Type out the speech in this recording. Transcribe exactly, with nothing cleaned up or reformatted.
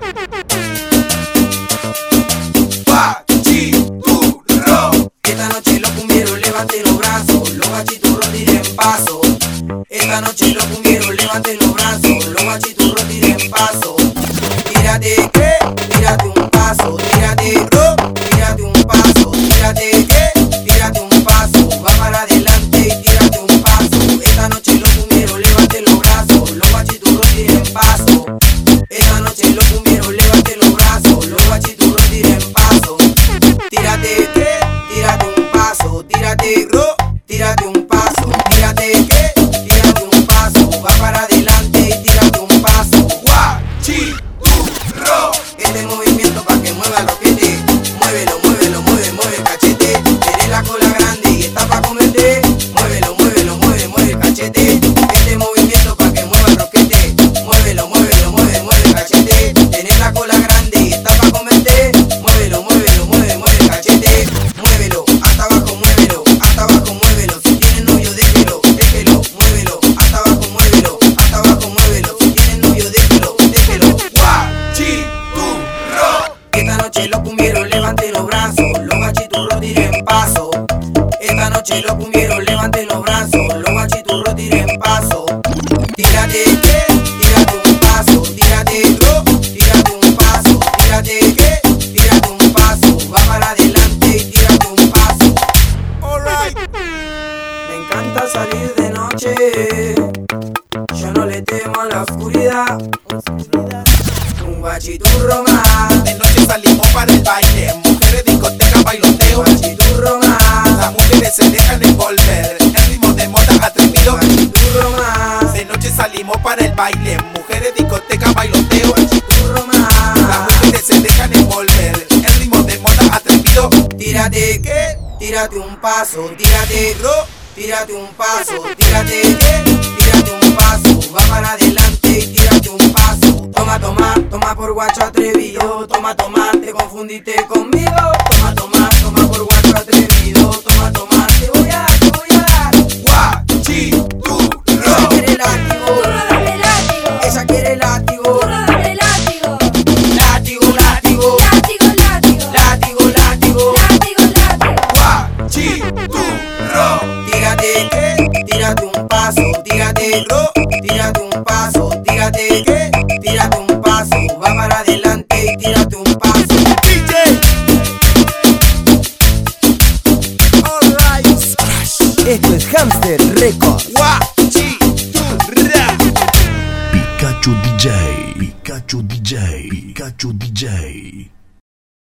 Guachiturro. Esta noche los cumbieros levanten los brazos, los guachiturros tiren paso. Esta noche los cumbieros levanten los brazos, los guachiturros tiren paso. Tírate, ¿qué? Tírate un paso, tírate, ro, tírate un paso, tírate, ¿qué? Tírate un paso, va para adelante y tírate un paso. Esta noche los cumbieros levanten los brazos, los guachiturros tiren paso. Esta noche los cumbieros levanten los brazos, los guachiturros tiren paso. Tírate, ¿qué? Tírate un paso, tírate, ro, tírate un paso, tírate, ¿qué? Tírate un paso, va para adelante y tírate un paso. Guachiturro. Este movimiento pa' que mueva los pies. Muévelo, muévelo, mueve, mueve el cachete. Tienes la cola grande y está pa' comerte. Muévelo, muévelo, mueve, mueve el cachete. Este movimiento pa' que mueva el roquete. Muévelo, muévelo, mueve, mueve el cachete. Tienes la cola grande y está pa' comerte. Muévelo, muévelo, mueve, mueve el cachete. Muévelo, hasta abajo, muévelo, hasta abajo, muévelo. Si tienes novio, déjelo, déjelo, muévelo, hasta abajo, muévelo, hasta abajo, muévelo. Si tienes novio, déjelo, déjelo. Guachiturro. Esta noche los cumbieros levanten los brazos, los guachiturros tiren paso. Esta noche los cumbieros levanten los brazos, los guachiturros tiren paso. Tírate, ¿qué? Tírate un paso, tírate, ro, tírate un paso, tírate, ¿qué? Tírate un paso, va para adelante y tírate un paso. Alright. Me encanta salir de noche, yo no le temo a la oscuridad. Un guachiturro más. De noche salimos para el baile, mujeres, discoteca, bailoteo. Guachiturro más. Las mujeres se dejan envolver, el ritmo de moda atrevido. Guachiturro más. De noche salimos para el baile, mujeres, discoteca, bailoteo. Guachiturro más. Las mujeres se dejan envolver, el ritmo de moda atrevido. Tírate, ¿qué? Tírate un paso, tírate, ro, tírate un paso, tírate, ¿qué? Tírate un paso, va para adelante y tírate un paso. Toma, toma, toma por guacho atrevido. Toma, toma, te confundiste conmigo. Toma, toma, toma por guacho atrevido. Toma, toma, te voy a dar, te voy a dar. Guachiturro. Ella quiere látigo, Duro dame látigo, ella quiere látigo. duro dame látigo, Látigo, látigo, látigo, látigo, látigo, látigo. látigo, látigo. Guachiturro. Tírate, ¿qué? Tírate un paso, tírate, ro, tírate un paso, tírate, ¿qué? Tírate un paso, va para adelante y tírate un paso. D J. Alright. Esto es Hamster Records. Guachiturra. Pikachu D J, Pikachu D J, Pikachu D J.